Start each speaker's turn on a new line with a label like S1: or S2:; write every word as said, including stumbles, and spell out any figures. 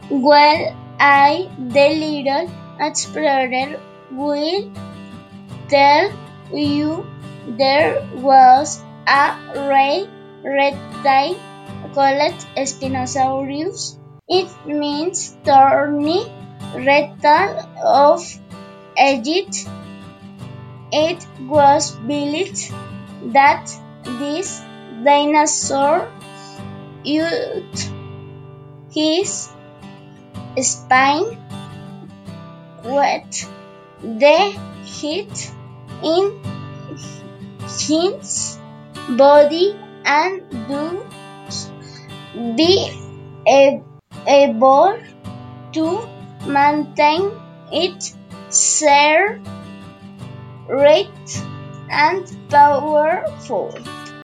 S1: Well, I, the little explorer, will tell you there was a rare reptile called Spinosaurus. It means thorny reptile of Egypt. It was believed that this dinosaur used his spine with the heat in his body and thus be able to maintain its sheer rate and powerful.